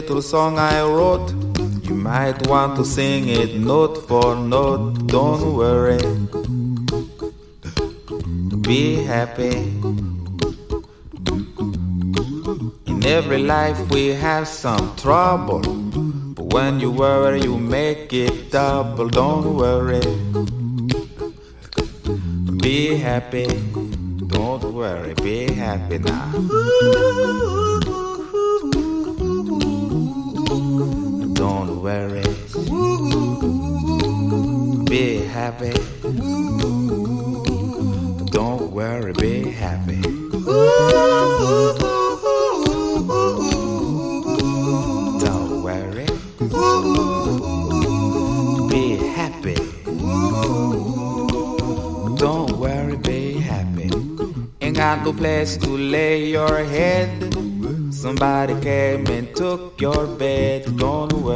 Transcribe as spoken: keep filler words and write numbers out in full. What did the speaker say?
little song I wrote. You might want to sing it note for note. Don't worry, be happy. In every life we have some trouble, but when you worry you make it double. Don't worry, be happy. Don't worry, be happy now. Don't worry, be happy. Don't worry, be happy. Don't worry, be happy. Don't worry, be happy. Ain't got no place to lay your head. Somebody came and took your bed. Don't worry.